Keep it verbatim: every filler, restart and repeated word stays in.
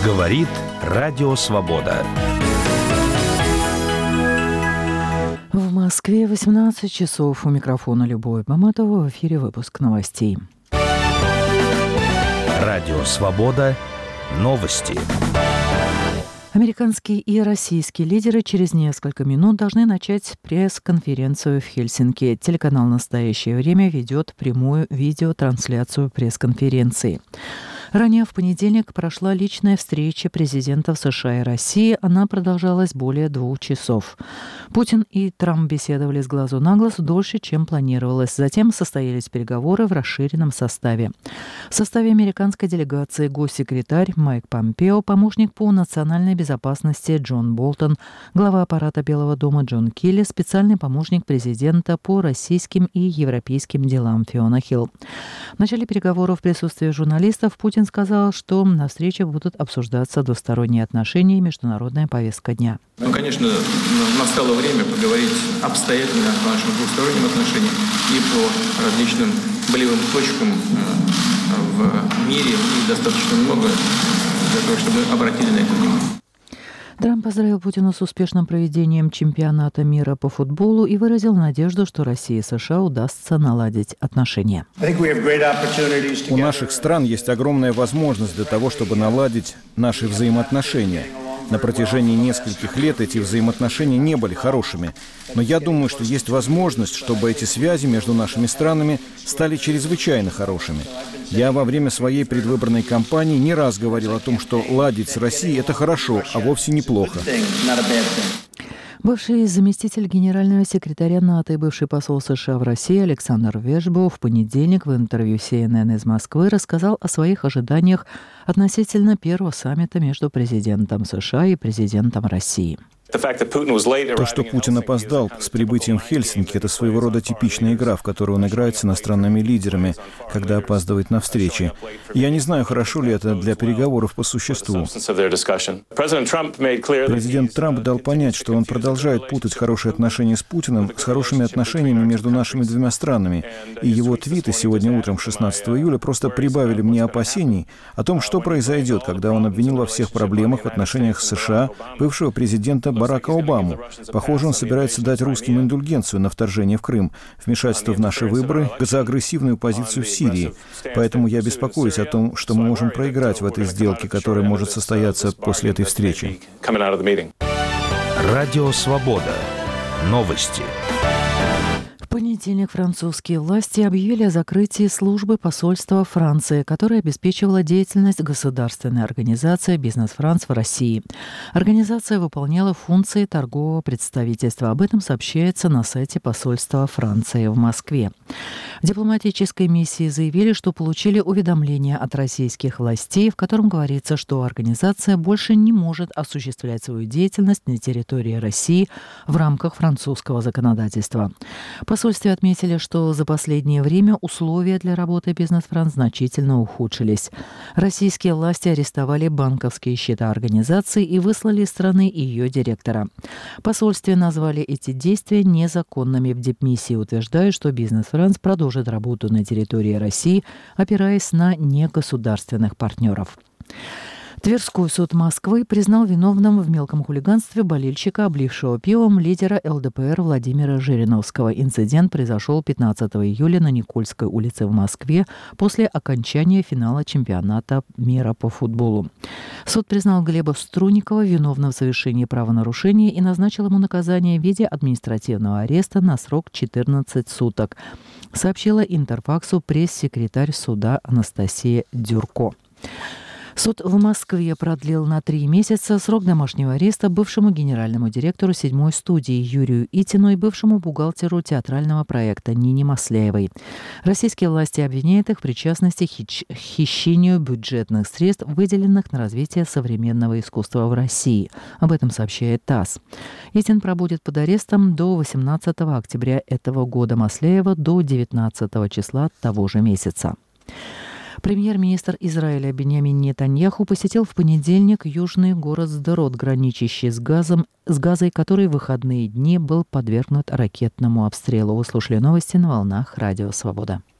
Говорит Радио Свобода. В Москве восемнадцать часов. У микрофона Любовь Баматова. В эфире выпуск новостей. Радио Свобода. Новости. Американские и российские лидеры через несколько минут должны начать пресс-конференцию в Хельсинки. Телеканал «Настоящее время» ведет прямую видеотрансляцию пресс-конференции. Ранее в понедельник прошла личная встреча президентов США и России. Она продолжалась более двух часов. Путин и Трамп беседовали с глазу на глаз дольше, чем планировалось. Затем состоялись переговоры в расширенном составе. В составе американской делегации госсекретарь Майк Помпео, помощник по национальной безопасности Джон Болтон, глава аппарата Белого дома Джон Келли, специальный помощник президента по российским и европейским делам Фиона Хилл. В начале переговоров в присутствии журналистов Путин сказал, что на встрече будут обсуждаться двусторонние отношения и международная повестка дня. Ну, конечно, настало время поговорить обстоятельно о наших двусторонних отношениях и по различным болевым точкам в мире. Их достаточно много для того, чтобы мы обратили на это внимание. Трамп поздравил Путина с успешным проведением чемпионата мира по футболу и выразил надежду, что России и США удастся наладить отношения. У наших стран есть огромная возможность для того, чтобы наладить наши взаимоотношения. На протяжении нескольких лет эти взаимоотношения не были хорошими. Но я думаю, что есть возможность, чтобы эти связи между нашими странами стали чрезвычайно хорошими. Я во время своей предвыборной кампании не раз говорил о том, что ладить с Россией – это хорошо, а вовсе неплохо. Бывший заместитель генерального секретаря НАТО и бывший посол США в России Александр Вежбо в понедельник в интервью си эн эн из Москвы рассказал о своих ожиданиях относительно первого саммита между президентом США и президентом России. То, что Путин опоздал с прибытием в Хельсинки, это своего рода типичная игра, в которую он играет с иностранными лидерами, когда опаздывает на встречи. Я не знаю, хорошо ли это для переговоров по существу. Президент Трамп дал понять, что он продолжает путать хорошие отношения с Путиным с хорошими отношениями между нашими двумя странами. И его твиты сегодня утром, шестнадцатого июля, просто прибавили мне опасений о том, что произойдет, когда он обвинил во всех проблемах в отношениях с США бывшего президента Барака Обаму. Похоже, он собирается дать русским индульгенцию на вторжение в Крым, вмешательство в наши выборы, за агрессивную позицию в Сирии. Поэтому я беспокоюсь о том, что мы можем проиграть в этой сделке, которая может состояться после этой встречи. Радио Свобода. Новости. В понедельник французские власти объявили о закрытии службы посольства Франции, которая обеспечивала деятельность государственной организации «Бизнес Франс» в России. Организация выполняла функции торгового представительства. Об этом сообщается на сайте посольства Франции в Москве. В дипломатической миссии заявили, что получили уведомление от российских властей, в котором говорится, что организация больше не может осуществлять свою деятельность на территории России в рамках французского законодательства. В посольстве отметили, что за последнее время условия для работы «Бизнес Франс» значительно ухудшились. Российские власти арестовали банковские счета организации и выслали из страны ее директора. В посольстве назвали эти действия незаконными. В дипмиссии утверждают, что «Бизнес Франс» продолжит работу на территории России, опираясь на негосударственных партнеров. Тверской суд Москвы признал виновным в мелком хулиганстве болельщика, облившего пивом лидера эл дэ пэ эр Владимира Жириновского. Инцидент произошел пятнадцатого июля на Никольской улице в Москве после окончания финала чемпионата мира по футболу. Суд признал Глеба Струнникова виновным в совершении правонарушения и назначил ему наказание в виде административного ареста на срок четырнадцать суток, сообщила Интерфаксу пресс-секретарь суда Анастасия Дюрко. Суд в Москве продлил на три месяца срок домашнего ареста бывшему генеральному директору седьмой студии Юрию Итину и бывшему бухгалтеру театрального проекта Нине Масляевой. Российские власти обвиняют их в причастности к хищению бюджетных средств, выделенных на развитие современного искусства в России. Об этом сообщает ТАСС. Итин пробудет под арестом до восемнадцатого октября этого года, Масляева до девятнадцатого числа того же месяца. Премьер-министр Израиля Биньямин Нетаньяху посетил в понедельник южный город Сдерот, граничащий с, газом, с Газой, который в выходные дни был подвергнут ракетному обстрелу. Вы слушали новости на волнах Радио Свобода.